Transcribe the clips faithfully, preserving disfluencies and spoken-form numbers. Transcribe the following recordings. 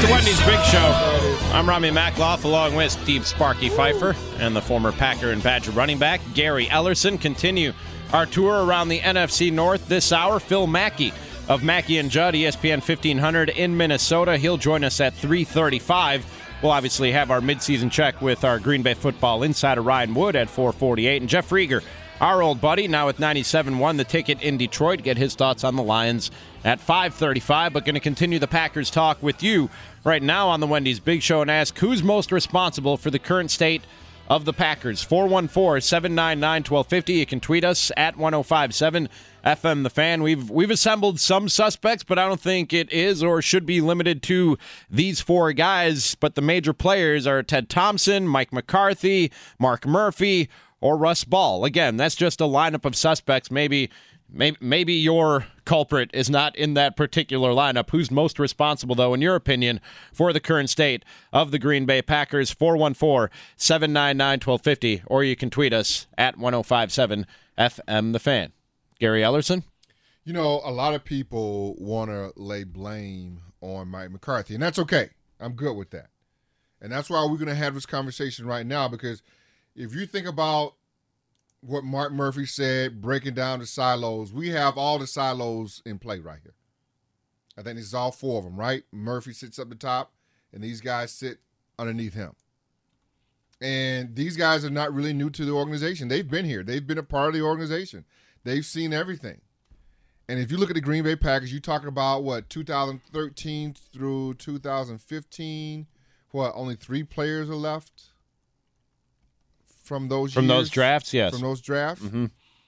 the Wendy's Big Show. I'm Rami Makloff along with Steve Sparky Pfeiffer and the former Packer and Badger running back Gary Ellerson. Continue our tour around the N F C North this hour. Phil Mackey of Mackey and Judd, E S P N fifteen hundred in Minnesota. He'll join us at three thirty-five. We'll obviously have our midseason check with our Green Bay football insider Ryan Wood at four forty-eight. And Jeff Rieger, our old buddy, now with ninety-seven one, the ticket in Detroit. Get his thoughts on the Lions at five thirty-five. But going to continue the Packers talk with you right now on the Wendy's Big Show and ask who's most responsible for the current state of the Packers. four one four, seven nine nine, one two five zero. You can tweet us at one oh five seven F M The Fan. We've we've assembled some suspects, but I don't think it is or should be limited to these four guys. But the major players are Ted Thompson, Mike McCarthy, Mark Murphy, or Russ Ball. Again, that's just a lineup of suspects. Maybe, maybe, maybe your culprit is not in that particular lineup. Who's most responsible, though, in your opinion, for the current state of the Green Bay Packers? four one four, seven nine nine, one two five zero, or you can tweet us at one oh five seven F M The Fan. Gary Ellerson? You know, a lot of people want to lay blame on Mike McCarthy, and that's okay. I'm good with that. And that's why we're going to have this conversation right now, because if you think about what Mark Murphy said, breaking down the silos, we have all the silos in play right here. I think this is all four of them, right? Murphy sits up the top, and these guys sit underneath him. And these guys are not really new to the organization. They've been here. They've been a part of the organization. They've seen everything. And if you look at the Green Bay Packers, you're talking about, what, two thousand thirteen through two thousand fifteen, what, only three players are left from those From years? those drafts, yes. From those drafts? Mm-hmm.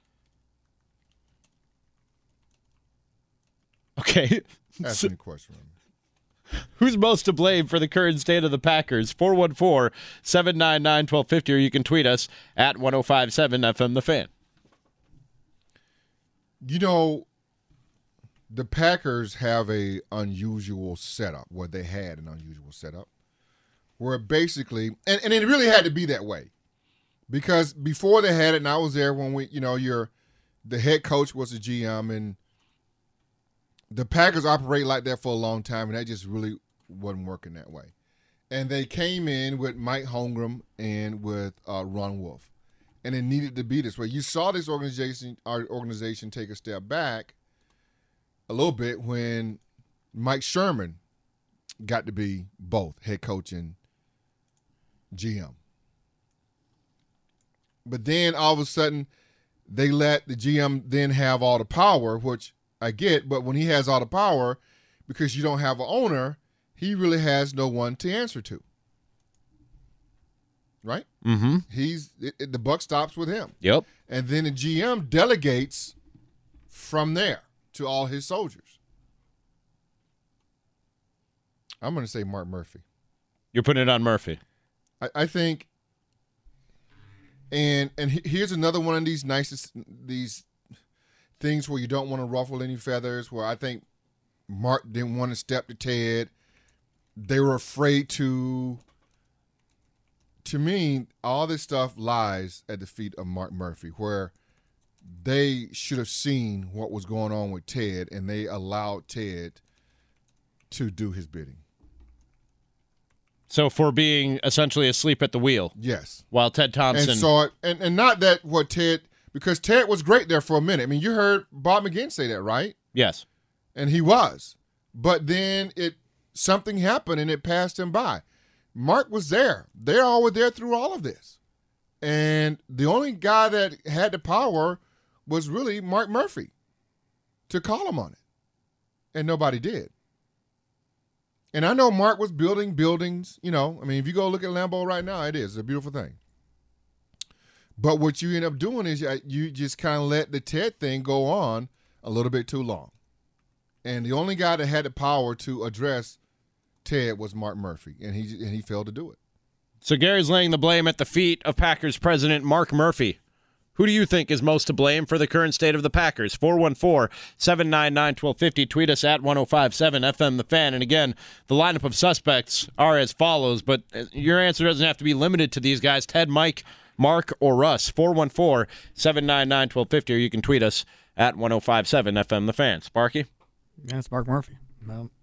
Okay. Ask So, me a question. who's most to blame for the current state of the Packers? four one four, seven nine nine, one two five zero, or you can tweet us at one oh five seven F M The Fan. You know, the Packers have a unusual setup. Well, they had an unusual setup where basically, and, and it really had to be that way, because before they had it, and I was there when we, you know, your the head coach was the G M, and the Packers operate like that for a long time, and that just really wasn't working that way. And they came in with Mike Holmgren and with uh, Ron Wolf. And it needed to be this way. You saw this organization, our organization, take a step back a little bit when Mike Sherman got to be both head coach and G M. But then all of a sudden, they let the G M then have all the power, which I get. But when he has all the power, because you don't have an owner, he really has no one to answer to. Right? Mm-hmm. He's it, it- the buck stops with him. Yep. And then the G M delegates from there to all his soldiers. I'm going to say Mark Murphy. You're putting it on Murphy. I, I think, and and he- here's another one of these nicest these things where you don't want to ruffle any feathers. Where I think Mark didn't want to step to Ted. They were afraid to. To me, all this stuff lies at the feet of Mark Murphy, where they should have seen what was going on with Ted, and they allowed Ted to do his bidding. So for being essentially asleep at the wheel. Yes. While Ted Thompson. And saw it, and, and not that what Ted, because Ted was great there for a minute. I mean, you heard Bob McGinn say that, right? Yes. And he was. But then it something happened, and it passed him by. Mark was there. They all were there through all of this. And the only guy that had the power was really Mark Murphy to call him on it. And nobody did. And I know Mark was building buildings, you know. I mean, if you go look at Lambeau right now, it is. It's a beautiful thing. But what you end up doing is you just kind of let the Ted thing go on a little bit too long. And the only guy that had the power to address Ted was Mark Murphy, and he and he failed to do it. So Gary's laying the blame at the feet of Packers president Mark Murphy. Who do you think is most to blame for the current state of the Packers? four one four, seven nine nine, one two five zero. Tweet us at one oh five seven F M The Fan. And again, the lineup of suspects are as follows, but your answer doesn't have to be limited to these guys: Ted, Mike, Mark, or Russ. four one four, seven nine nine, one two five zero. Or you can tweet us at one oh five seven F M The Fan. Sparky? Yeah, it's Mark Murphy. Well,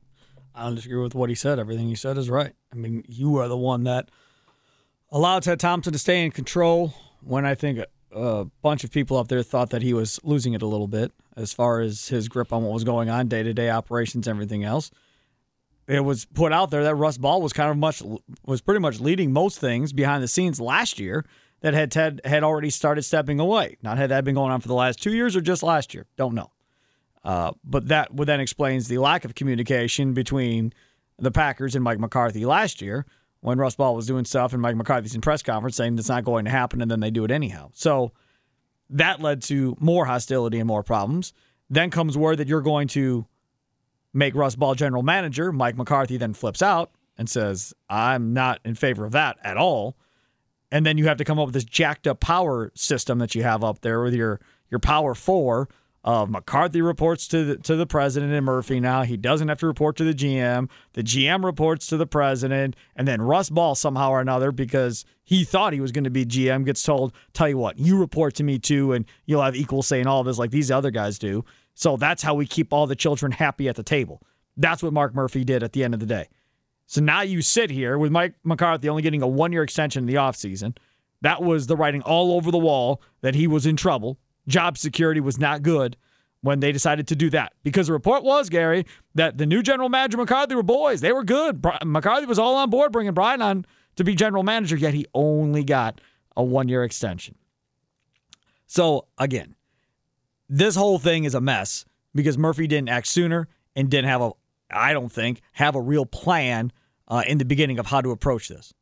I don't disagree with what he said. Everything he said is right. I mean, you are the one that allowed Ted Thompson to stay in control when I think a, a bunch of people up there thought that he was losing it a little bit as far as his grip on what was going on, day-to-day operations, everything else. It was put out there that Russ Ball was kind of much was pretty much leading most things behind the scenes last year that had Ted had already started stepping away. Not had that been going on for the last two years or just last year. Don't know. Uh, but that would then explains the lack of communication between the Packers and Mike McCarthy last year when Russ Ball was doing stuff and Mike McCarthy's in press conference saying it's not going to happen, and then they do it anyhow. So that led to more hostility and more problems. Then comes word that you're going to make Russ Ball general manager. Mike McCarthy then flips out and says, I'm not in favor of that at all. And then you have to come up with this jacked up power system that you have up there with your, your power four of McCarthy reports to the, to the president and Murphy now. He doesn't have to report to the G M. The G M reports to the president. And then Russ Ball somehow or another, because he thought he was going to be G M, gets told, tell you what, you report to me too, and you'll have equal say in all of this like these other guys do. So that's how we keep all the children happy at the table. That's what Mark Murphy did at the end of the day. So now you sit here with Mike McCarthy only getting a one-year extension in the offseason. That was the writing all over the wall that he was in trouble. Job security was not good when they decided to do that. Because the report was, Gary, that the new general manager McCarthy were boys. They were good. McCarthy was all on board bringing Brian on to be general manager, yet he only got a one-year extension. So, again, this whole thing is a mess because Murphy didn't act sooner and didn't have a, I don't think, have a real plan uh, in the beginning of how to approach this.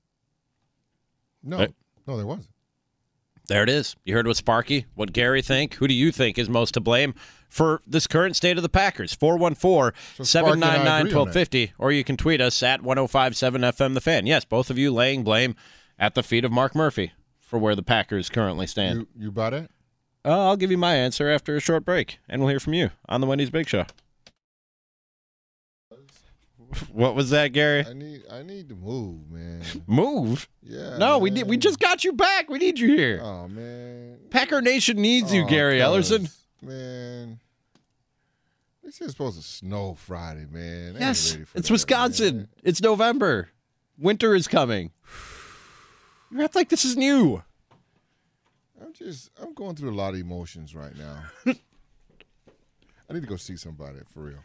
No, Right. no, there wasn't. There it is. You heard what Sparky, what Gary think. Who do you think is most to blame for this current state of the Packers? four one four, seven nine nine, one two five zero, or you can tweet us at ten fifty-seven F M The Fan. Yes, both of you laying blame at the feet of Mark Murphy for where the Packers currently stand. You, you buy that? Uh, I'll give you my answer after a short break, and we'll hear from you on the Wendy's Big Show. What was that, Gary? I need I need to move, man. Move? Yeah. No, man. we need, we just got you back. We need you here. Oh man. Packer Nation needs you, Oh, Gary cuz, Ellerson. Man. It's just supposed to snow Friday, man. I ain't Yes, ready for it's that, Wisconsin. man. It's November. Winter is coming. You act like this is new. I'm just I'm going through a lot of emotions right now. I need to go see somebody for real.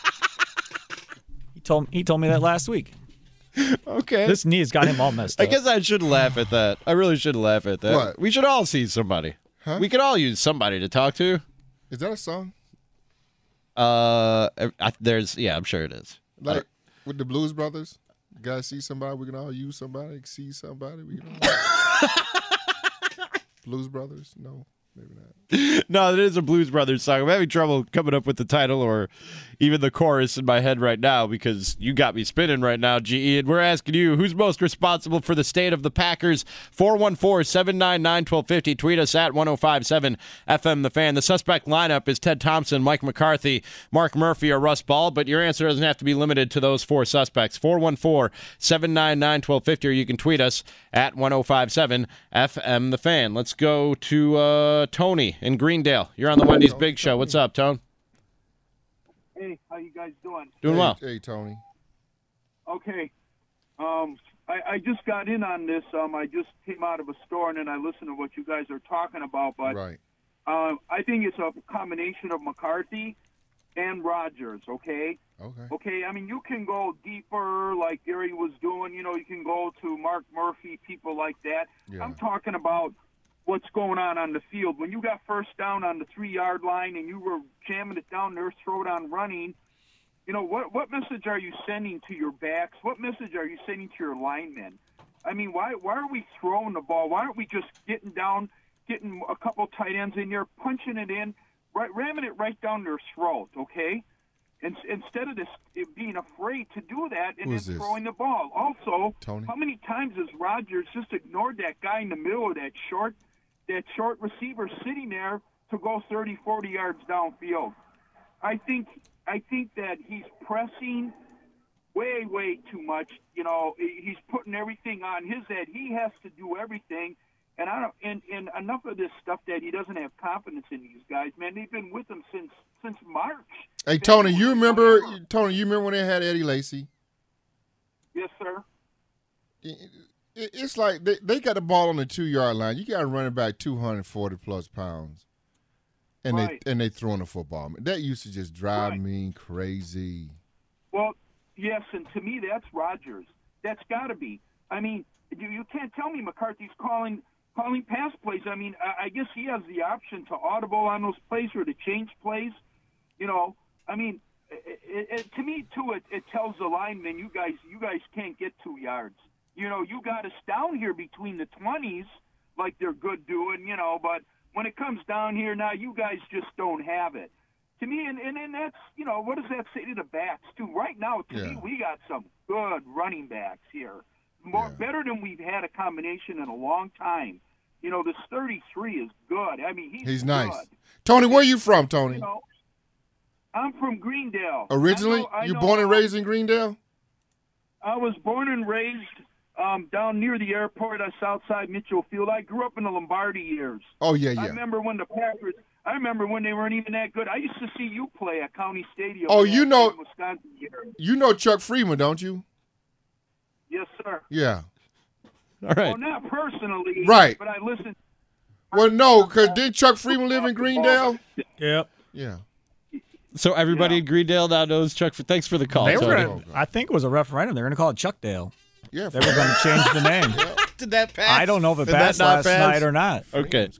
He told he told me that last week. Okay. This knee's got him all messed I up. guess I should laugh at that. I really should laugh at that. What? We should all see somebody. Huh? We could all use somebody to talk to. Is that a song? Uh, I, there's yeah, I'm sure it is. Like with the Blues Brothers? You guys see somebody, we can all use somebody, see somebody, we can all Blues Brothers? No, maybe not. No, it is a Blues Brothers song. I'm having trouble coming up with the title or even the chorus in my head right now because you got me spinning right now, G E. And we're asking you, who's most responsible for the state of the Packers? four one four, seven nine nine, one two five zero. Tweet us at ten fifty-seven F M The Fan. The suspect lineup is Ted Thompson, Mike McCarthy, Mark Murphy, or Russ Ball, but your answer doesn't have to be limited to those four suspects. four one four, seven nine nine, one two five zero, or you can tweet us at ten fifty-seven F M The Fan. Let's go to uh, Tony in Greendale. You're on the Wendy's Big Show. What's up, Tone? Hey, how you guys doing? Doing hey, well. Hey, Tony. Okay. Um, I, I just got in on this. Um, I just came out of a store and then I listened to what you guys are talking about. But Right. um, I think it's a combination of McCarthy and Rodgers, okay? Okay. Okay, I mean, you can go deeper like Gary was doing. You know, you can go to Mark Murphy, people like that. Yeah. I'm talking about what's going on on the field. When you got first down on the three-yard line and you were jamming it down their throat on running, you know, what what message are you sending to your backs? What message are you sending to your linemen? I mean, why why are we throwing the ball? Why aren't we just getting down, getting a couple tight ends in there, punching it in, right, ramming it right down their throat, okay? And, instead of this being afraid to do that and Who then is this? throwing the ball. Also, Tony? how many times has Rodgers just ignored that guy in the middle of that short that short receiver sitting there to go thirty, forty yards downfield? I think I think that he's pressing way, way too much. You know, he's putting everything on his head. He has to do everything, And I don't. And, and enough of this stuff that he doesn't have confidence in these guys. Man, they've been with him since since March. Hey, Tony, you remember Tony? You remember when they had Eddie Lacy? Yes, sir. It's like they, they got the ball on the two yard line. You got a running back two hundred forty plus pounds, and Right. they and they throwing the football. That used to just drive Right. me crazy. Well, yes, and to me, that's Rodgers. That's got to be. I mean, you, you can't tell me McCarthy's calling calling pass plays. I mean, I, I guess he has the option to audible on those plays or to change plays. You know, I mean, it, it, it, to me too, it, it tells the linemen, you guys, you guys can't get two yards. You know, you got us down here between the twenties, like they're good doing. You know, but when it comes down here now, you guys just don't have it. To me, and, and, and that's, you know, what does that say to the backs, too? Right now, to Yeah. me, we got some good running backs here. More Yeah. Better than we've had a combination in a long time. You know, this thirty-three is good. I mean, he's He's good. nice. Tony, where you from, You Tony? know, I'm from Greendale. Originally, I know- I you know, born and uh, raised in Greendale? I was born and raised um, down near the airport on Southside Mitchell Field. I grew up in the Lombardi years. Oh yeah, I yeah. remember when the Packers. I remember when they weren't even that good. I used to see you play at County Stadium. Oh, in you that know- Wisconsin year. You know Chuck Freeman, don't you? Yes, sir. Yeah. All right. Well, not personally. Right. But I listened. Well, no, because did Chuck Freeman live in Greendale? Yep. Yeah. So everybody Yeah. in Greendale now knows Chuck. Thanks for the call, They were Tony. gonna, I think it was a referendum. They were going to call it Chuckdale. Yeah. They were going to change the name. Did that pass? I don't know if it Did that passed not last pass? night or not. Okay.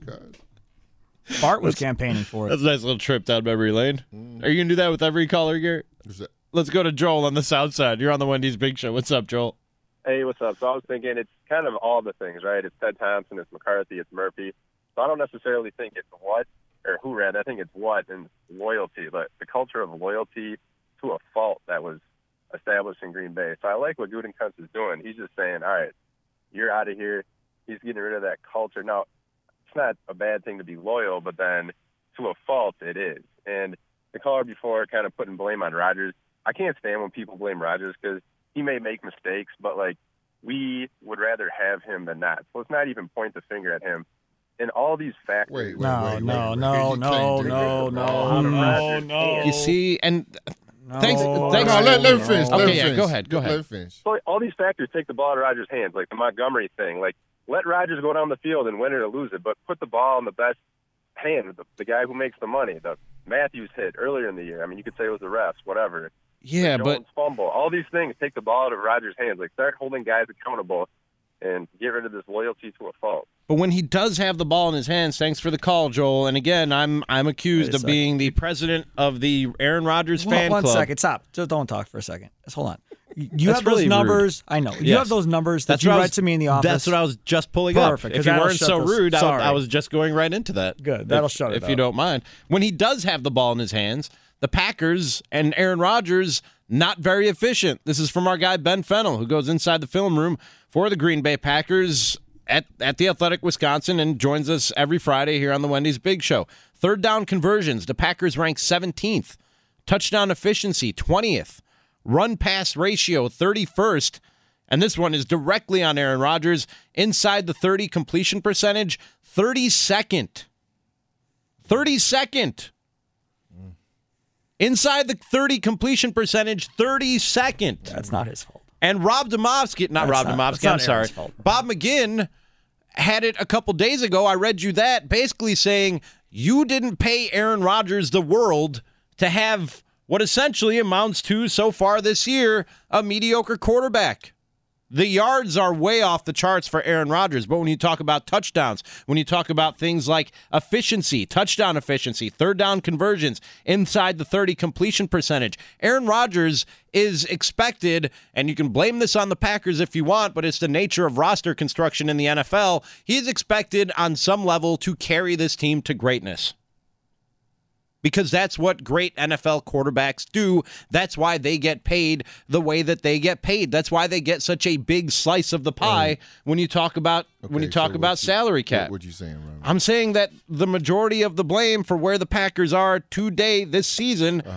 Bart was campaigning for it. That's a nice little trip down memory lane. Are you going to do that with every caller, Garrett? Is that- Let's go to Joel on the south side. You're on the Wendy's Big Show. What's up, Joel? Hey, what's up? So I was thinking it's kind of all the things, right? It's Ted Thompson, it's McCarthy, it's Murphy. So I don't necessarily think it's what or who ran. I think it's what and loyalty, but the culture of loyalty to a fault that was established in Green Bay. So I like what Gutekunst is doing. He's just saying, all right, you're out of here. He's getting rid of that culture. Now, it's not a bad thing to be loyal, but then to a fault it is. And the caller before kind of putting blame on Rodgers. I can't stand when people blame Rodgers because he may make mistakes, but, like, we would rather have him than not. So let's not even point the finger at him. And all these factors. Wait, wait, No, wait, no, wait, no, wait. You no, can't do no, that. no, Out of no, Rodgers' no. hands. You see, and Thanks- No, thanks- No, let, let him finish. Let Okay, him yeah, finish. go ahead, go Let ahead. him finish. So all these factors take the ball out of Rodgers' hands, like the Montgomery thing. Like, let Rodgers go down the field and win it or lose it, but put the ball in the best hand, the, the guy who makes the money. The Matthews hit earlier in the year. I mean, you could say it was the refs, whatever. yeah, The but Jones fumble. All these things take the ball out of Rodgers' hands. Like, start holding guys accountable and get rid of this loyalty to a fault. But when he does have the ball in his hands, thanks for the call, Joel. And again, I'm I'm accused Wait a of second. being the president of the Aaron Rodgers One- fan one club. second, stop. Just don't talk for a second. Just hold on. You you That's have those really rude. numbers. I know. You Yes. have those numbers that That's you what I read was- to me in the office. That's what I was just pulling Perfect, up. 'cause If you that'll weren't shut so this- rude, I, sorry. I was just going right into that. Good. That'll if, shut it If you up. don't mind. When he does have the ball in his hands, the Packers and Aaron Rodgers, not very efficient. This is from our guy Ben Fennell, who goes inside the film room for the Green Bay Packers at, at the Athletic Wisconsin and joins us every Friday here on the Wendy's Big Show. Third down conversions, the Packers rank seventeenth. Touchdown efficiency, twentieth. Run pass ratio, thirty-first. And this one is directly on Aaron Rodgers. Inside the thirty completion percentage, thirty-second. thirty-second. Inside the thirty completion percentage, thirty-second. That's not his fault. And Rob Domofsky, not That's Rob not- Domofsky, that's I'm not sorry. Aaron's fault. Bob McGinn had it a couple days ago. I read you that, basically saying you didn't pay Aaron Rodgers the world to have what essentially amounts to, so far this year, a mediocre quarterback. The yards are way off the charts for Aaron Rodgers, but when you talk about touchdowns, when you talk about things like efficiency, touchdown efficiency, third down conversions, inside the thirty completion percentage, Aaron Rodgers is expected, and you can blame this on the Packers if you want, but it's the nature of roster construction in the N F L. He is expected on some level to carry this team to greatness. Because that's what great N F L quarterbacks do. That's why they get paid the way that they get paid. That's why they get such a big slice of the pie when you talk about when Okay, you talk so about what you- salary cap. What, what you saying, Ron? I'm saying that the majority of the blame for where the Packers are today this season Uh-huh.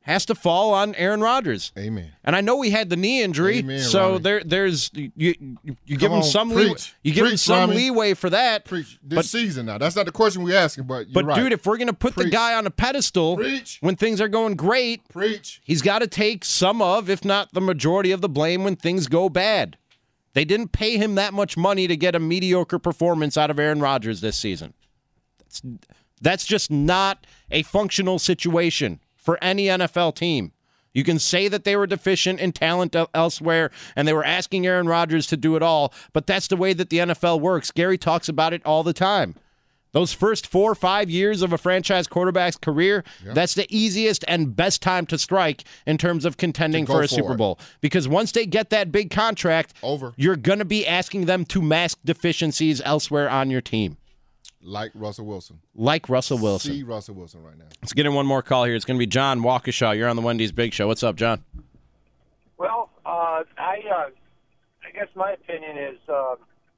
has to fall on Aaron Rodgers. Amen. And I know he had the knee injury, Amen, so Ronnie. there, there's you, you, you give Come him on, some leeway. preach. You give him Preach, some Ronnie. leeway for that. Preach this But- season now. That's not the question we're asking, but you're But right. dude, if we're gonna put the Preach. guy on a pedestal Preach. when things are going great, Preach. he's got to take some of, if not the majority of the blame when things go bad. They didn't pay him that much money to get a mediocre performance out of Aaron Rodgers this season. That's, that's just not a functional situation for any N F L team. You can say that they were deficient in talent el- elsewhere, and they were asking Aaron Rodgers to do it all, but that's the way that the N F L works. Gary talks about it all the time. Those first four or five years of a franchise quarterback's career, Yep. that's the easiest and best time to strike in terms of contending To for go a for Super it. Bowl. Because once they get that big contract, Over. you're going to be asking them to mask deficiencies elsewhere on your team, Like Russell Wilson. like Russell Wilson. See Russell Wilson right now. Let's get in one more call here. It's going to be John Waukesha. You're on the Wendy's Big Show. What's up, John? Well, uh, I uh, I guess my opinion is uh,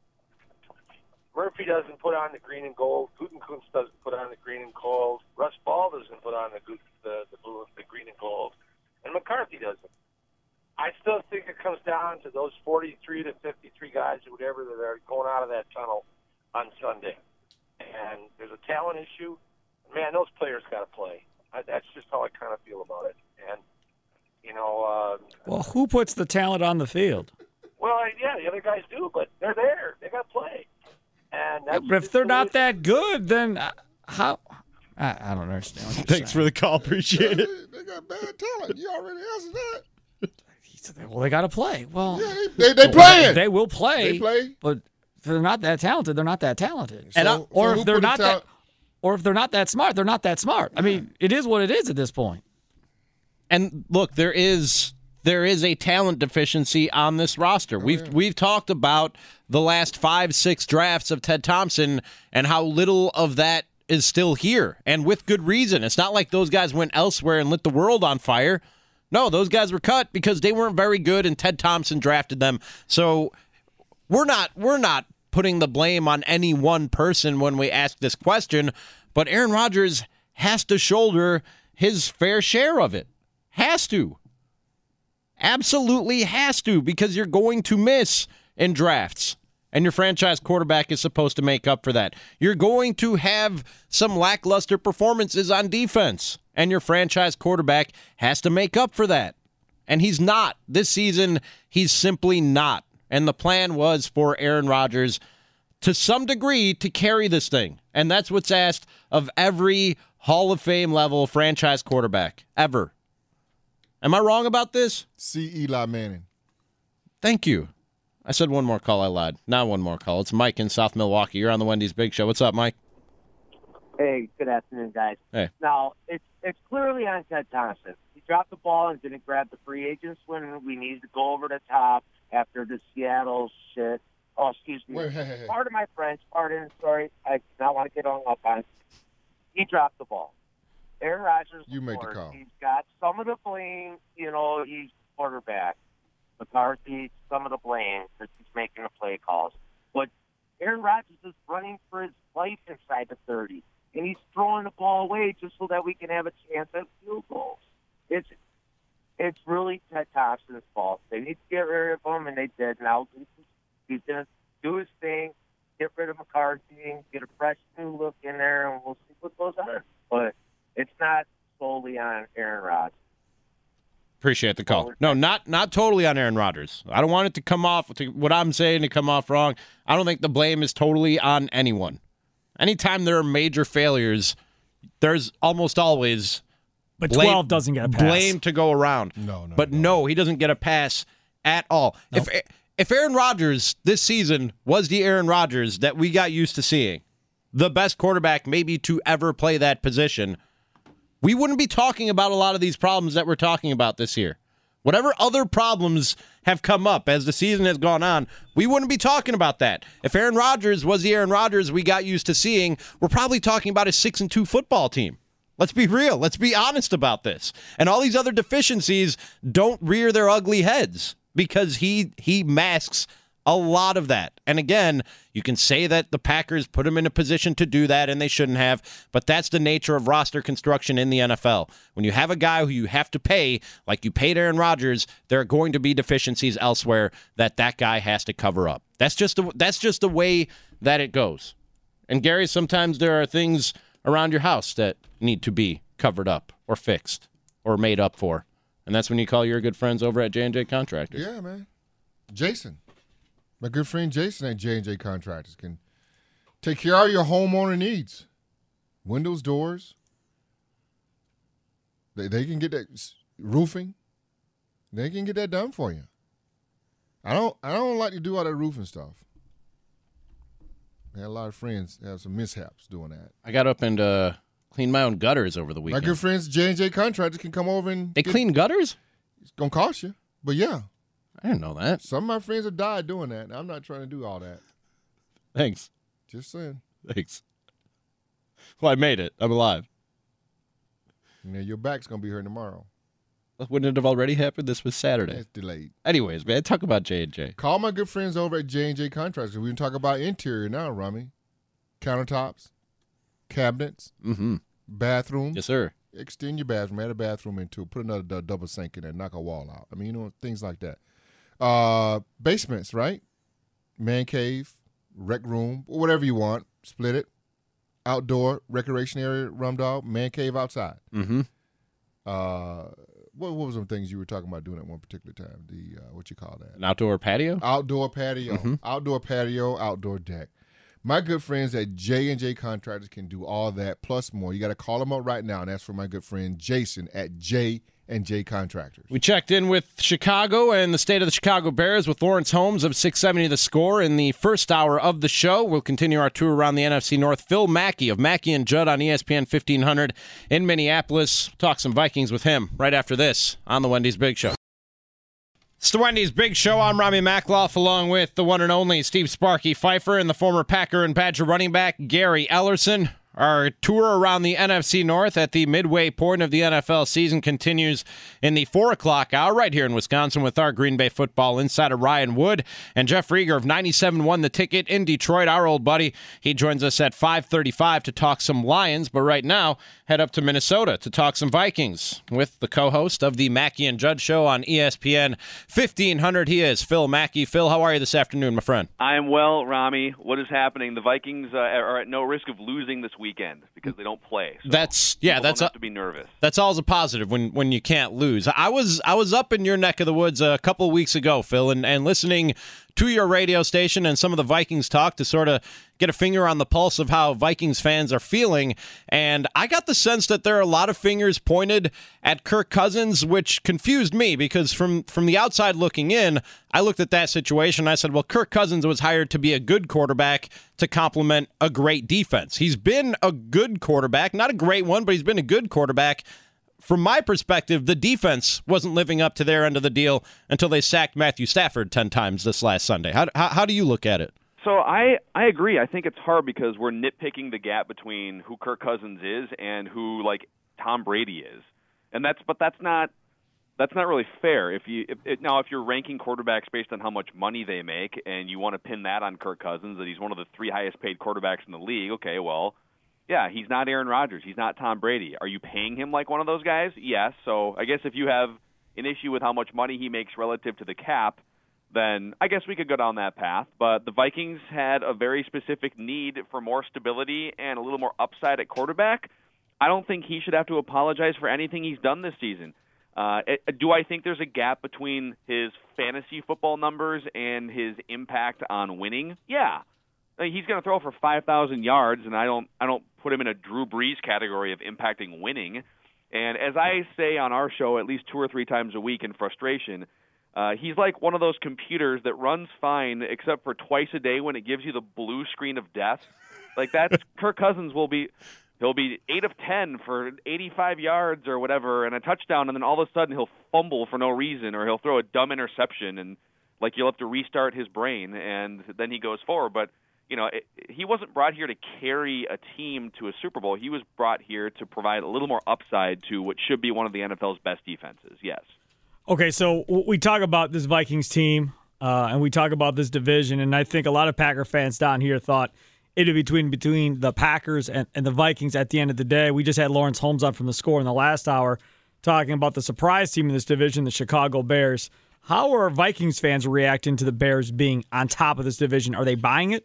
Murphy doesn't put on the green and gold. Gutekunst doesn't put on the green and gold. Russ Ball doesn't put on the Gut- the the, blue, the green and gold, and McCarthy doesn't. I still think it comes down to those forty-three to fifty-three guys or whatever that are going out of that tunnel on Sunday. And there's a talent issue. Man, those players got to play. I, that's just how I kind of feel about it. And you know. Uh, Well, who puts the talent on the field? Well, yeah, the other guys do, but they're there. They got to play. And that's But if just they're the not way- that good, then uh, how? I, I don't understand. What you're Thanks for saying. the call. Appreciate it. They, they got bad talent. You already answered that. He said, well, they got to play. Well, Yeah, they, they, they playing. They will play. They play. But if they're not that talented, they're not that talented. So- And I- so or who if they're put the not tal- that, or if they're not that smart, they're not that smart. I mean, it is what it is at this point. And look, there is there is a talent deficiency on this roster. We've we've talked about the last five, six drafts of Ted Thompson and how little of that is still here, and with good reason. It's not like those guys went elsewhere and lit the world on fire. No, those guys were cut because they weren't very good, and Ted Thompson drafted them. So we're not we're not putting the blame on any one person when we ask this question, but Aaron Rodgers has to shoulder his fair share of it. Has to. Absolutely has to, because you're going to miss in drafts, and your franchise quarterback is supposed to make up for that. You're going to have some lackluster performances on defense, and your franchise quarterback has to make up for that. And he's not. This season, he's simply not. And the plan was for Aaron Rodgers, to some degree, to carry this thing. And that's what's asked of every Hall of Fame level franchise quarterback ever. Am I wrong about this? See Eli Manning. Thank you. I said one more call. I lied. Not one more call. It's Mike in South Milwaukee. You're on the Wendy's Big Show. What's up, Mike? Hey, good afternoon, guys. Hey. Now, it's it's clearly on Ted Thompson. He dropped the ball and didn't grab the free agents when we needed to go over the top after the Seattle shit. Oh, excuse me. Wait, hey, hey, hey. Pardon my French. Pardon. Sorry. I do not want to get hung up on. He dropped the ball. Aaron Rodgers, You of made the course, call. He's got some of the blame. You know, he's quarterback. McCarthy, some of the blame because he's making the play calls. But Aaron Rodgers is running for his life inside the thirty, and he's throwing the ball away just so that we can have a chance at field goals. It's it's really Ted Thompson's fault. They need to get rid of him, and they did. Now he's going to do his thing, get rid of McCarthy, get a fresh new look in there, and we'll see what goes on. But it's not solely on Aaron Rodgers. Appreciate the call. No, not not totally on Aaron Rodgers. I don't want it to come off, to, what I'm saying to come off wrong. I don't think the blame is totally on anyone. Anytime there are major failures, there's almost always But blame, twelve doesn't get a pass. blame to go around. No, no, But no, he doesn't get a pass at all. If if Aaron Rodgers this season was the Aaron Rodgers that we got used to seeing, the best quarterback maybe to ever play that position, we wouldn't be talking about a lot of these problems that we're talking about this year. Whatever other problems have come up as the season has gone on, we wouldn't be talking about that. If Aaron Rodgers was the Aaron Rodgers we got used to seeing, we're probably talking about a six and two football team. Let's be real. Let's be honest about this. And all these other deficiencies don't rear their ugly heads because he he masks a lot of that. And again, You can say that the Packers put him in a position to do that, and they shouldn't have, but that's the nature of roster construction in the N F L. When you have a guy who you have to pay, like you paid Aaron Rodgers, there are going to be deficiencies elsewhere that that guy has to cover up. That's just the, that's just the way that it goes. And, Gary, sometimes there are things around your house that need to be covered up or fixed or made up for. And that's when you call your good friends over at J and J Contractors. Yeah, man. Jason. My good friend Jason at J and J Contractors can take care of your homeowner needs. Windows, doors. They they can get that roofing. They can get that done for you. I don't I don't like to do all that roofing stuff. I had a lot of friends have some mishaps doing that. I got up and uh, cleaned my own gutters over the weekend. My good friends J and J Contractors can come over and They get, clean gutters? It's gonna cost you, but yeah. I didn't know that. Some of my friends have died doing that. I'm not trying to do all that. Thanks. Just saying. Thanks. Well, I made it. I'm alive. You know, your back's going to be hurt tomorrow. Wouldn't it have already happened? This was Saturday. It's delayed. Anyways, man, talk about J and J. Call my good friends over at J and J Contractors. We can talk about interior now, Rami. Countertops, cabinets, Mm-hmm. bathrooms. Yes, sir. Extend your bathroom. Add a bathroom into it. Put another d- double sink in there. Knock a wall out. I mean, you know, things like that. Uh, basements, right? Man cave, rec room, whatever you want. Split it. Outdoor recreation area, rum dog, man cave outside. Mm-hmm. Uh, what, what was some things you were talking about doing at one particular time? The uh, what you call that? An outdoor patio? Outdoor patio, Mhm. outdoor patio, outdoor deck. My good friends at J and J Contractors can do all that plus more. You got to call them up right now, and that's for my good friend Jason at J and J Contractors. We checked in with Chicago and the state of the Chicago Bears with Lawrence Holmes of six seventy The Score in the first hour of the show. We'll continue our tour around the N F C North. Phil Mackey of Mackey and Judd on E S P N fifteen hundred in Minneapolis. Talk some Vikings with him right after this on the Wendy's Big Show. It's the Wendy's Big Show. I'm Rami Makloff along with the one and only Steve Sparky Pfeiffer and the former Packer and Badger running back Gary Ellerson. Our tour around the N F C North at the midway point of the N F L season continues in the four o'clock hour right here in Wisconsin with our Green Bay football insider Ryan Wood and Jeff Rieger of ninety-seven won The Ticket in Detroit, our old buddy. He joins us at five thirty-five to talk some Lions, but right now head up to Minnesota to talk some Vikings with the co-host of the Mackey and Judd Show on E S P N fifteen hundred. He is Phil Mackey. Phil, how are you this afternoon, my friend? I am well, Rami. What is happening? The Vikings uh, are at no risk of losing this weekend because they don't play. So that's yeah. people That's don't a, have to be nervous. That's always a positive when when you can't lose. I was I was up in your neck of the woods a couple of weeks ago, Phil, and, and listening to your radio station and some of the Vikings talk to sort of get a finger on the pulse of how Vikings fans are feeling. And I got the sense that there are a lot of fingers pointed at Kirk Cousins, which confused me because from, from the outside looking in, I looked at that situation and I said, well, Kirk Cousins was hired to be a good quarterback to complement a great defense. He's been a good quarterback, not a great one, but he's been a good quarterback. From my perspective, the defense wasn't living up to their end of the deal until they sacked Matthew Stafford ten times this last Sunday. How, how, how do you look at it? So I, I agree. I think it's hard because we're nitpicking the gap between who Kirk Cousins is and who like Tom Brady is, and that's but that's not that's not really fair. If you if, if, now if you're ranking quarterbacks based on how much money they make and you want to pin that on Kirk Cousins that he's one of the three highest paid quarterbacks in the league, okay, well. Yeah, he's not Aaron Rodgers. He's not Tom Brady. Are you paying him like one of those guys? Yes. So I guess if you have an issue with how much money he makes relative to the cap, then I guess we could go down that path. But the Vikings had a very specific need for more stability and a little more upside at quarterback. I don't think he should have to apologize for anything he's done this season. Uh, it, do I think there's a gap between his fantasy football numbers and his impact on winning? Yeah. He's going to throw for five thousand yards, and I don't I don't put him in a Drew Brees category of impacting winning. And as I say on our show at least two or three times a week in frustration, uh, he's like one of those computers that runs fine except for twice a day when it gives you the blue screen of death. Like that's Kirk Cousins will be he'll be eight of ten for eighty-five yards or whatever and a touchdown, and then all of a sudden he'll fumble for no reason or he'll throw a dumb interception, and like you'll have to restart his brain, and then he goes forward. But you know, it, he wasn't brought here to carry a team to a Super Bowl. He was brought here to provide a little more upside to what should be one of the N F L's best defenses, yes. Okay, so we talk about this Vikings team. uh, and we talk about this division, and I think a lot of Packer fans down here thought it'd be between between the Packers and, and the Vikings at the end of the day. We just had Lawrence Holmes on from The Score in the last hour talking about the surprise team in this division, the Chicago Bears. How are Vikings fans reacting to the Bears being on top of this division? Are they buying it?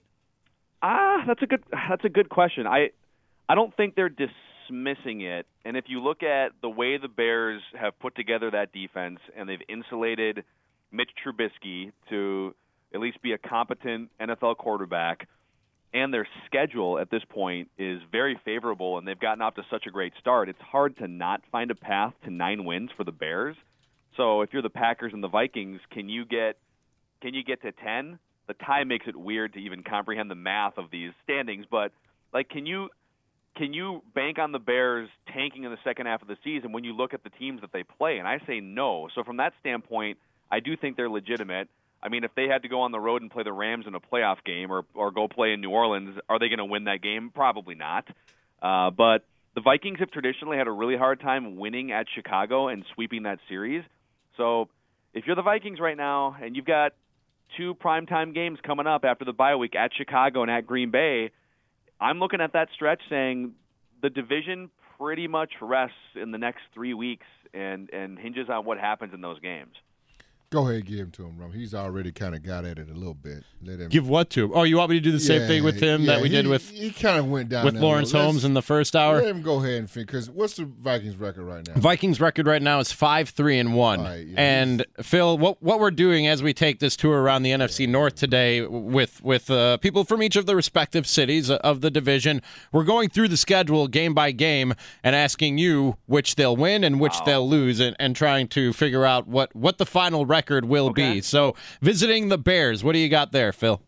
Ah, that's a good that's a good question. I I don't think they're dismissing it. And if you look at the way the Bears have put together that defense and they've insulated Mitch Trubisky to at least be a competent N F L quarterback, and their schedule at this point is very favorable and they've gotten off to such a great start, it's hard to not find a path to nine wins for the Bears. So if you're the Packers and the Vikings, can you get can you get to ten? The tie makes it weird to even comprehend the math of these standings, but like can you can you bank on the Bears tanking in the second half of the season when you look at the teams that they play? And I say no. So from that standpoint, I do think they're legitimate. I mean, if they had to go on the road and play the Rams in a playoff game or or go play in New Orleans, are they going to win that game? Probably not. Uh, but the Vikings have traditionally had a really hard time winning at Chicago and sweeping that series. So if you're the Vikings right now and you've got two primetime games coming up after the bye week at Chicago and at Green Bay, I'm looking at that stretch saying the division pretty much rests in the next three weeks and, and hinges on what happens in those games. Go ahead and give him to him, Rum. He's already kind of got at it a little bit. Let him give what to him? Oh, you want me to do the same yeah, thing with him yeah, that we he, did with he kind of went down with there Lawrence Holmes in the first hour? Let him go ahead and finish, because what's the Vikings record right now? Vikings record right now is five three and one. Right, yeah, and Phil, what what we're doing as we take this tour around the N F C North today with with uh, people from each of the respective cities of the division, we're going through the schedule game by game and asking you which they'll win and which wow. they'll lose, and, and trying to figure out what what the final record will okay. be. So, visiting the Bears, what do you got there, Phil?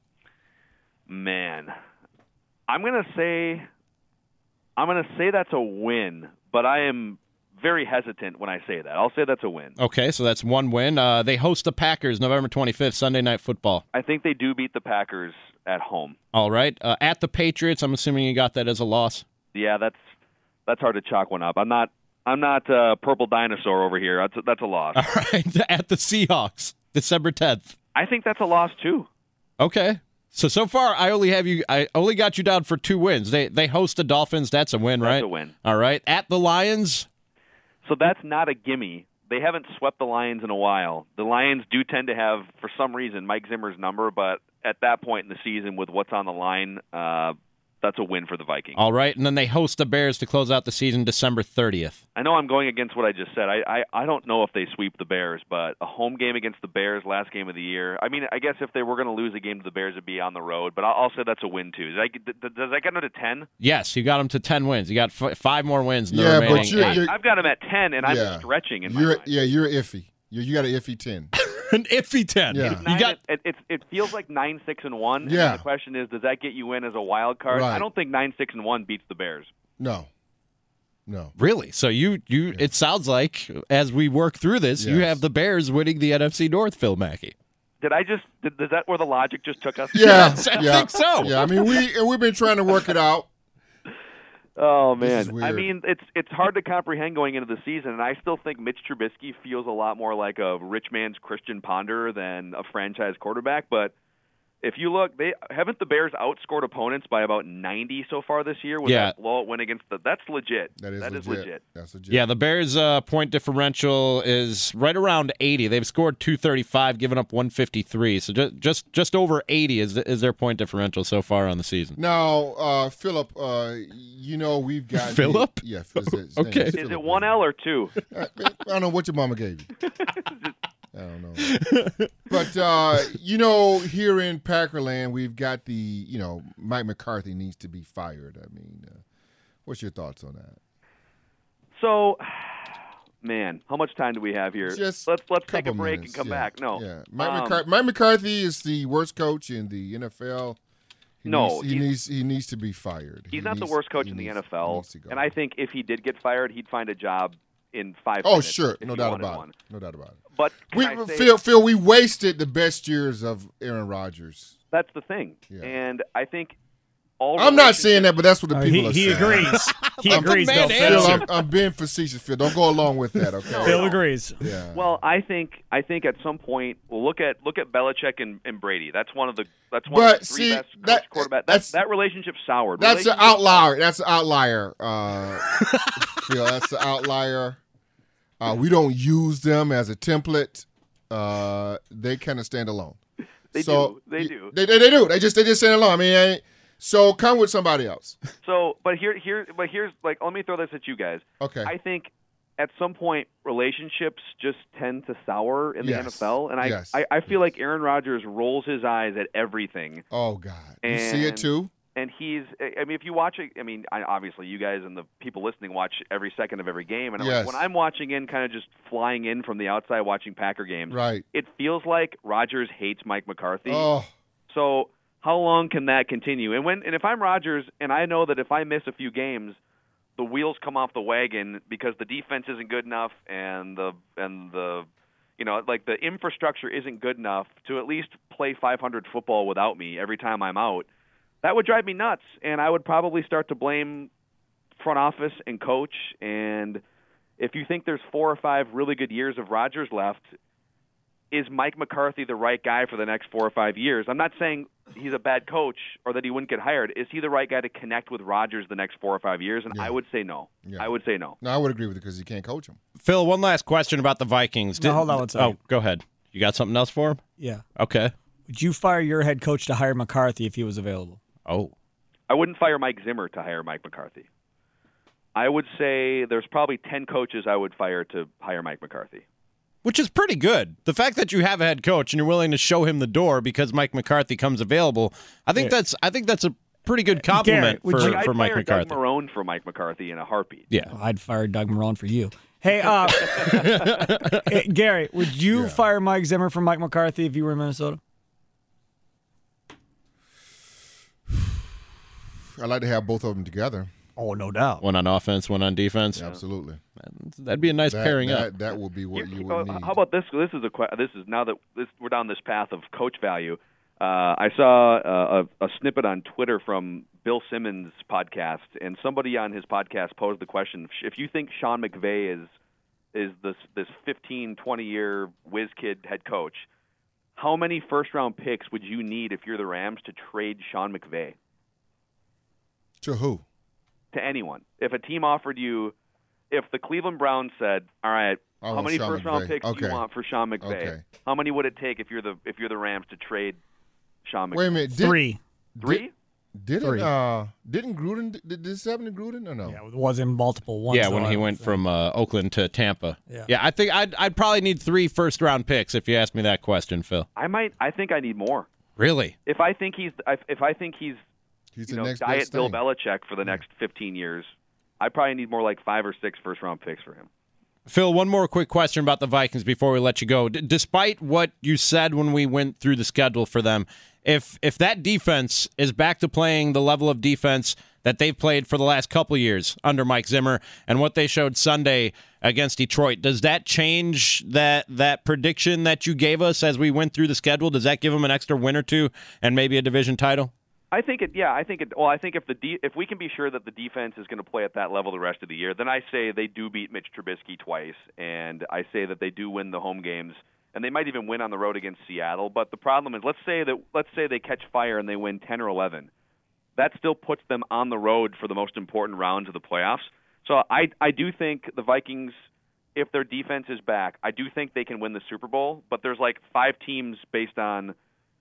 Man, I'm gonna say, I'm gonna say that's a win, but I am very hesitant when I say that. I'll say that's a win. Okay, so that's one win. Uh, they host the Packers November twenty-fifth, Sunday Night Football. I think they do beat the Packers at home. All right, uh, at the Patriots. I'm assuming you got that as a loss. Yeah, that's that's hard to chalk one up. I'm not. I'm not uh, purple dinosaur over here. That's a, that's a loss. All right, at the Seahawks, December tenth. I think that's a loss too. Okay, so so far I only have you. I only got you down for two wins. They they host the Dolphins. That's a win, right? That's a win. All right, at the Lions. So that's not a gimme. They haven't swept the Lions in a while. The Lions do tend to have, for some reason, Mike Zimmer's number, but at that point in the season, with what's on the line, uh, that's a win for the Vikings. All right, and then they host the Bears to close out the season December thirtieth. I know I'm going against what I just said. I, I, I don't know if they sweep the Bears, but a home game against the Bears, last game of the year. I mean, I guess if they were going to lose a game to the Bears, it'd be on the road, but I'll, I'll say that's a win too. Does that, does that get them to ten? Yes, you got them to ten wins. You got f- five more wins in the Yeah, remaining but you're, eight. you're, I've got them at ten, and yeah. I'm stretching in my you're, mind. Yeah, you're iffy. You, you got an iffy ten. An iffy ten. Yeah. Nine, You got it, it, it feels like nine six and one. Yeah. And the question is, does that get you in as a wild card? Right. I don't think nine six and one beats the Bears. No. No. really. So you you it sounds like as we work through this, you Yes. have the Bears winning the N F C North, Phil Mackey. Did I just? Did, is that where the logic just took us? Yeah. Yes, I yeah. think so. Yeah, I mean, we, and we've been trying to work it out. Oh This man, is weird. I mean it's it's hard to comprehend going into the season, and I still think Mitch Trubisky feels a lot more like a rich man's Christian Ponder than a franchise quarterback. But if you look, they haven't the Bears outscored opponents by about ninety so far this year with Yeah. that blowout win against the. That's legit. That is That legit. is legit. That's legit. Yeah, the Bears' uh, point differential is right around eighty. They've scored two thirty-five, given up one fifty-three. So just just just over eighty is is their point differential so far on the season. Now, uh, Philip, uh, you know we've got Philip? Yeah. his- his name Okay. Is Philip, it one man. L or two? I, I don't know what your mama gave you. I don't know. But, uh, you know, here in Packerland, we've got the, you know, Mike McCarthy needs to be fired. I mean, uh, what's your thoughts on that? So, man, how much time do we have here? Just let's let's take a couple break minutes, and come yeah. back. No, Yeah. Mike, Um, McCarthy, Mike McCarthy is the worst coach in the N F L. He No, needs, he he's- needs he needs to be fired. He's He not the needs- worst coach he in the needs- N F he L, needs to go. and I think if he did get fired, he'd find a job in five Oh, minutes. sure. if No he doubt wanted about one. it. No doubt about it. But can We, I say, Phil, Phil, we wasted the best years of Aaron Rodgers. that's the thing. Yeah. And I think all I'm not saying that, but that's what the Uh, people he, are he saying. agrees. He I'm the agrees, man though. to Phil. Phil, answer. I'm, I'm being facetious, Phil. Don't go along with that, okay? Phil agrees. Yeah. Well, I think I think at some point, well, look at look at Belichick and, and Brady. That's one of the that's one But of the three see, best coach that- quarterback. that's- That that relationship soured. That's an Relationship- outlier. That's an outlier, uh, Phil. That's an outlier. Uh, we don't use them as a template. Uh, they kind of stand alone. They so, do. They do. They, they, they do. They just they just stand alone. I mean, I, so come with somebody else. So, but here here but here's like let me throw this at you guys. Okay. I think at some point relationships just tend to sour in the Yes. N F L, and I, Yes. I I feel like Aaron Rodgers rolls his eyes at everything. Oh God, you see it And- too. And he's, I mean, if you watch it, I mean, I, obviously you guys and the people listening watch every second of every game. And Yes. when I'm watching in, kind of just flying in from the outside watching Packer games, Right. it feels like Rodgers hates Mike McCarthy. Oh, So how long can that continue? And when, and if I'm Rodgers, and I know that if I miss a few games, the wheels come off the wagon because the defense isn't good enough, and the and the, you know, like the infrastructure isn't good enough to at least play five hundred football without me every time I'm out. That would drive me nuts, and I would probably start to blame front office and coach. And if you think there's four or five really good years of Rodgers left, is Mike McCarthy the right guy for the next four or five years? I'm not saying he's a bad coach or that he wouldn't get hired. Is he the right guy to connect with Rodgers the next four or five years? And Yeah. I would say no. Yeah. I would say no. no, I would agree with it because you can't coach them. Phil, one last question about the Vikings. No, hold on one second. Oh, go ahead. You got something else for him? Yeah. Okay. Would you fire your head coach to hire McCarthy if he was available? Oh. I wouldn't fire Mike Zimmer to hire Mike McCarthy. I would say there's probably ten coaches I would fire to hire Mike McCarthy. Which is pretty good. The fact that you have a head coach and you're willing to show him the door because Mike McCarthy comes available, I think Yeah. that's I think that's a pretty good compliment Garrett, would for, you- I'd for Mike fire McCarthy. Doug Marrone for Mike McCarthy in a heartbeat. Yeah. Oh, I'd fire Doug Marrone for you. Hey, uh, hey, Gary, would you Yeah. fire Mike Zimmer for Mike McCarthy if you were in Minnesota? I like to have both of them together. Oh, no doubt. One on offense, one on defense. Absolutely. That'd be a nice That, pairing that, up. that would be what Here- you uh, would need. How about this? This is a que- this is now that this, we're down this path of coach value. Uh, I saw uh, a, a snippet on Twitter from Bill Simmons' podcast, and somebody on his podcast posed the question: if you think Sean McVay is is this this fifteen, twenty year whiz kid head coach, how many first round picks would you need if you're the Rams to trade Sean McVay To who? to anyone? If a team offered you, if the Cleveland Browns said, "All right, I how want many Sean first round McVay. picks do Okay. you want for Sean McVay?" Okay. How many would it take if you're the if you're the Rams to trade Sean McVay? Wait a minute. Did, Three. Three? Didn't Three. uh didn't Gruden did this happen to Gruden or no? Yeah, it was in multiple ones. Yeah, though, when I he would went think. from uh, Oakland to Tampa. Yeah. I think I'd I'd probably need three first round picks if you ask me that question, Phil. I might. I think I need more. Really? If I think he's if, if I think he's He's you the know next diet best Bill thing. Belichick for the next fifteen years, I probably need more like five or six first round picks for him. Phil, one more quick question about the Vikings before we let you go. D- despite what you said when we went through the schedule for them, if if that defense is back to playing the level of defense that they've played for the last couple of years under Mike Zimmer and what they showed Sunday against Detroit, does that change that that prediction that you gave us as we went through the schedule? Does that give them an extra win or two and maybe a division title? I think it. Yeah, I think it. Well, I think if the de- if we can be sure that the defense is going to play at that level the rest of the year, then I say they do beat Mitch Trubisky twice, and I say that they do win the home games, and they might even win on the road against Seattle. But the problem is, let's say that let's say they catch fire and they win ten or eleven. That still puts them on the road for the most important rounds of the playoffs. So I I do think the Vikings, if their defense is back, I do think they can win the Super Bowl. But there's like five teams based on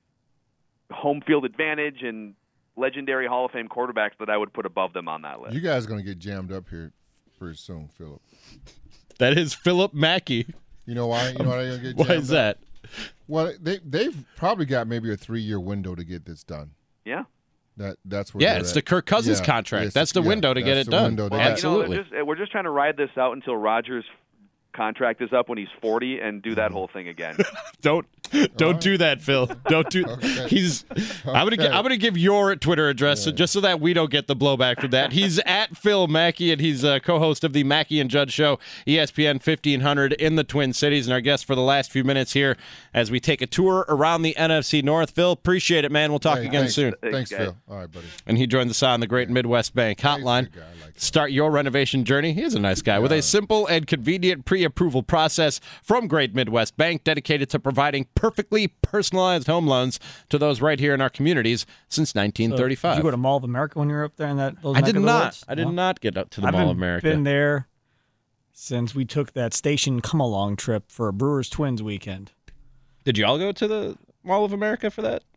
home field advantage and legendary Hall of Fame quarterbacks that I would put above them on that list. You guys are gonna get jammed up here pretty soon, Philip. That is Philip Mackey. You know why? You know why they're gonna get jammed Why is up? that? Well, they they've probably got maybe a three year window to get this done. Yeah. That that's where Yeah, they're it's at. the Kirk Cousins Yeah, contract. it's- That's the yeah, window to get that's it the done. window. They Well, got- Absolutely. You know, just, we're just trying to ride this out until Rodgers' contract is up when he's forty and do that whole thing again. Don't Don't right. do that, Phil. Don't do. Okay. He's. I'm gonna. gi- Okay. I'm gonna give your Twitter address so, Yeah. just so that we don't get the blowback from that. He's at Phil Mackey, and he's a co-host of the Mackey and Judd Show, E S P N fifteen hundred in the Twin Cities, and our guest for the last few minutes here as we take a tour around the N F C North. Phil, appreciate it, man. We'll talk Hey, again thanks. soon. Thanks, guys. Phil. All right, buddy. And he joins us on the Great Midwest Bank Hotline. He's a good guy. I like him. Start your renovation journey. He is a nice guy with a simple and convenient pre-approval process from Great Midwest Bank, dedicated to providing perfectly personalized home loans to those right here in our communities since nineteen thirty-five. Did you go to Mall of America when you were up there in that? Those I neck did of the not. woods? I did No? not get up to the I've Mall been, of America. been there since we took that station come along trip for a Brewers Twins weekend. Did you all go to the Mall of America for that?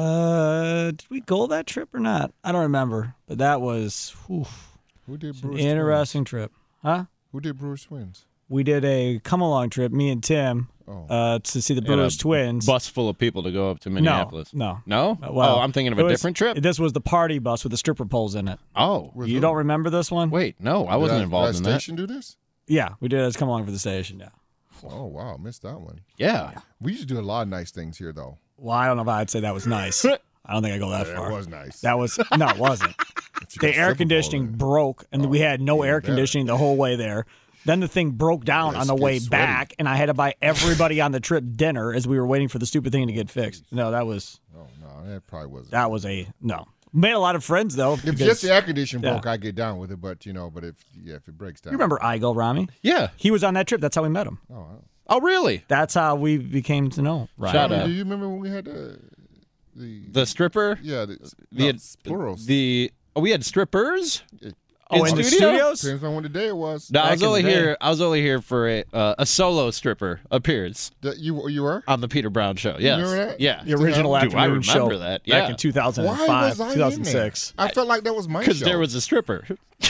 Uh, did we go that trip or not? I don't remember, but that was whew, Who did an Brewers interesting trip, huh? Twins? Who did Brewers Twins? We did a come along trip, me and Tim, Oh. uh, to see the And a Brewers Twins. Bus full of people to go up to Minneapolis. No, No? no. Well, oh, I'm thinking of it a was- different trip. This was the party bus with the stripper poles in it. Oh, With You who? don't remember this one? wait, no, I Did wasn't I- involved did in our that. station do this? Yeah, we did it as come along for the station. Yeah. Oh, wow. Missed that one. Yeah. We used to do a lot of nice things here, though. Well, I don't know if I'd say that was nice. I don't think I go that That far. was nice. That was no, it wasn't. If you The got air Super Bowl conditioning in. broke, and we had no even air better. conditioning the whole way there. Then the thing broke down Yeah, on the it's way getting sweaty. back, and I had to buy everybody on the trip dinner as we were waiting for the stupid thing to get fixed. No, that was Oh, no, that probably wasn't. that was a no. Made a lot of friends though. If because- just the air conditioning yeah. broke, I get down with it. But you know, but if yeah, if it breaks down, you remember Igo Rami? Yeah. He was on that trip. That's how we met him. Oh, I- Oh, really? That's how we became to know. Right. Shout Rami, out. do you remember when we had the the, The stripper? yeah the, The, no, it's plurals? the oh, we had strippers? Oh, in in the studio? studios? Depends on what the day it was. No, I Back was in only the day. here. I was only here for a uh, a solo stripper appears That you you were? on the Peter Brown show. Yes, remember that? yeah, The original Do I afternoon remember show that, back yeah. in two thousand Why five, was I in two thousand six. there? I felt like that was my because show. there was a stripper.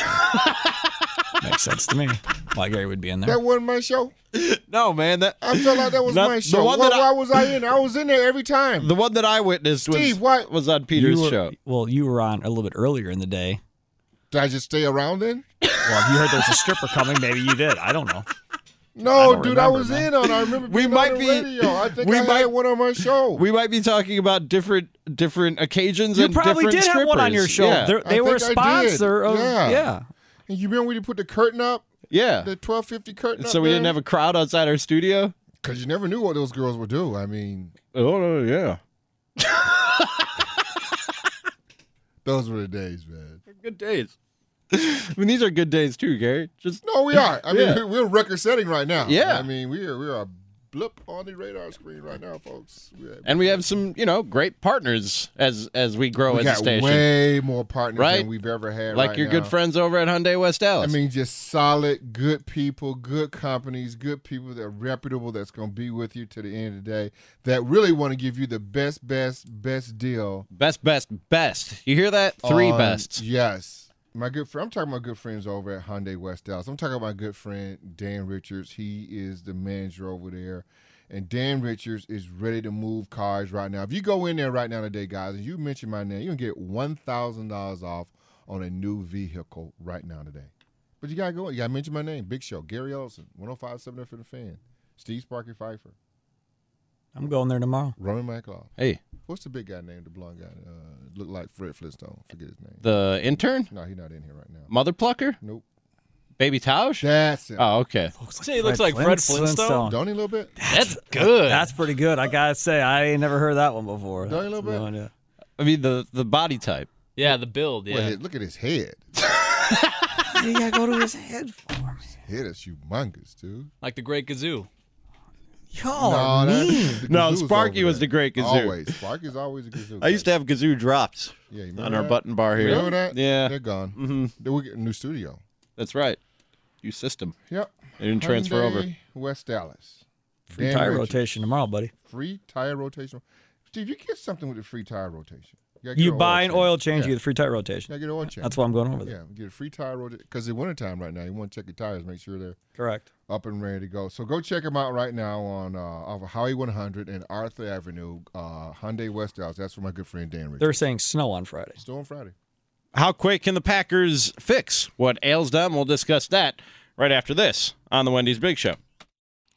Makes sense to me. Why Gary would be in there. that wasn't my show. No, man, that I felt like that was Not- my the show. one Why, that I- why was I in? I was in there every time. the one that I witnessed was Steve, what? was on Peter's You were- show. Well, you were on a little bit earlier in the day. Did I just stay around then? Well, if you heard there was a stripper coming, maybe you did. I don't know. No, don't dude, I remember, was man. in on. I remember We being might on the be- radio. I think we I might- had one on my show. We might be talking about different different occasions You and probably different did have one on your strippers. show. Yeah, They're- I They were a think I did. sponsor of Yeah. yeah. And you remember when you put the curtain up, yeah. the twelve fifty curtain up? So we didn't have a crowd outside our studio. Because you never knew what those girls would do. I mean, Oh no, yeah. those were the days, man. Good days. I mean, these are good days too, Gary. Just No, we are. I mean, Yeah. we're record setting right now. Yeah. I mean, we are we are a blip on the radar screen right now, folks. We, are, and we have some, you know, great partners as as we grow we as got a station. way more partners Right? than we've ever had. like right your good now. friends over at Hyundai West I Dallas. mean, just solid, good people, good companies, good people that are reputable, that's going to be with you to the end of the day, that really want to give you the best, best, best deal. best, best, best. You hear that? Three on- bests. Yes. My good friend, I'm talking about good friends over at Hyundai West Dallas. I'm talking about my good friend, Dan Richards. He is the manager over there. And Dan Richards is ready to move cars right now. If you go in there right now today, guys, and you mention my name, you can get one thousand dollars off on a new vehicle right now today. But you got to go. You got to mention my name. Big Show. Gary Ellison, one oh five point seven for the Fan. Steve Sparky Pfeiffer. I'm going there tomorrow. Roman McLaughlin. Hey, What's the big guy named, the blonde guy? Uh, look like Fred Flintstone. Forget his name. the intern, No, he's not in here right now. Mother Plucker, Nope. Baby Tausch. That's it. Oh, okay. Say he looks like Fred Flintstone. Don't he a little bit? That's good. That's pretty good. I gotta say, I ain't never heard that one before. Don't you a little bit? No idea. I mean the the body type. yeah, the build. Yeah. Well, look at his head. You gotta go to his head for me. His head is humongous, dude. Like the Great Gazoo. Y'all no, are that's- mean. the No, Gazoo's Sparky over was there. the great Gazoo. Always. Sparky's always a Gazoo. I used to have Gazoo drops yeah, you remember on our that? button bar here. Remember that? Yeah, They're gone. hmm Then we get a new studio. that's right. New system. Yep. They didn't transfer over. Hyundai West Dallas. Free Dan tire Richards. rotation tomorrow, buddy. Free tire rotation. Steve, you get something with the free tire rotation. gotta get You an buy an oil change, Yeah. you get a free tire You rotation. gotta get an oil change. That's why I'm going over there. Yeah, get a free tire rotation. Because in wintertime right now, you want to check your tires, make sure they're Correct. up and ready to go. So go check them out right now on uh, off of Highway one hundred and Arthur Avenue, uh, Hyundai West Dallas. That's for my good friend Dan Richards. They're saying snow on Friday. Still on Friday. How quick can the Packers fix what ails them? We'll discuss that right after this on the Wendy's Big Show.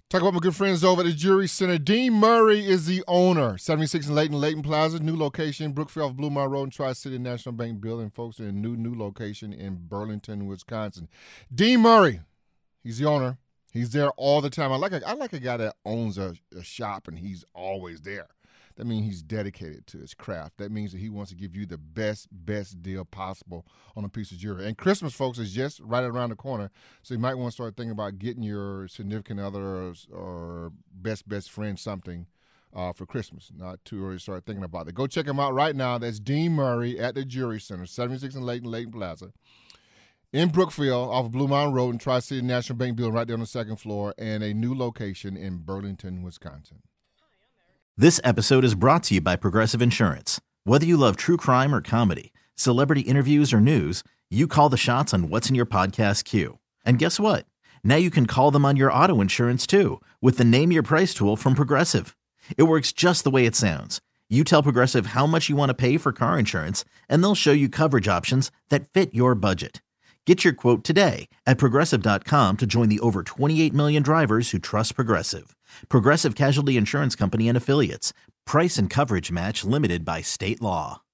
Talk about my good friends over at the Jury Center. Dean Murray is the owner. seventy-six and Layton, Layton Plaza, new location, Brookfield off Blue Mile Road and Tri-City National Bank building. Folks, in a new, new location in Burlington, Wisconsin. Dean Murray, he's the owner. He's there all the time. I like a, I like a guy that owns a, a shop and he's always there. That means he's dedicated to his craft. That means that he wants to give you the best, best deal possible on a piece of jewelry. And Christmas, folks, is just right around the corner, so you might want to start thinking about getting your significant other or, or best, best friend something uh, for Christmas. Not too early to start thinking about it. Go check him out right now. That's Dean Murray at the Jury Center, seventy-six and Layton, Layton Plaza, in Brookfield off of Blue Mountain Road and Tri-City National Bank building right there on the second floor, and a new location in Burlington, Wisconsin. This episode is brought to you by Progressive Insurance. Whether you love true crime or comedy, celebrity interviews or news, you call the shots on what's in your podcast queue. And guess what? Now you can call them on your auto insurance too with the Name Your Price tool from Progressive. It works just the way it sounds. You tell Progressive how much you want to pay for car insurance, and they'll show you coverage options that fit your budget. Get your quote today at Progressive dot com to join the over twenty-eight million drivers who trust Progressive. Progressive Casualty Insurance Company and Affiliates. Price and coverage match limited by state law.